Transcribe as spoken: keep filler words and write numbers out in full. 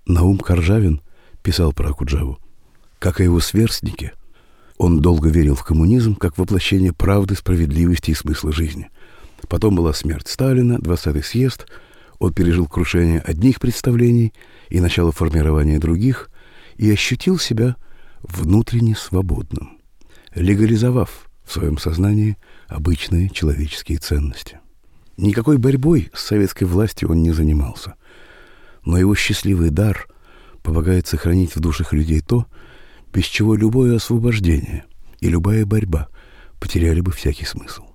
Наум Каржавин писал про Окуджаву: как и его сверстники, он долго верил в коммунизм как воплощение правды, справедливости и смысла жизни. Потом была смерть Сталина, двадцатый съезд, он пережил крушение одних представлений и начало формирования других и ощутил себя внутренне свободным, легализовав в своем сознании обычные человеческие ценности. Никакой борьбой с советской властью он не занимался, но его счастливый дар помогает сохранить в душах людей то, без чего любое освобождение и любая борьба потеряли бы всякий смысл.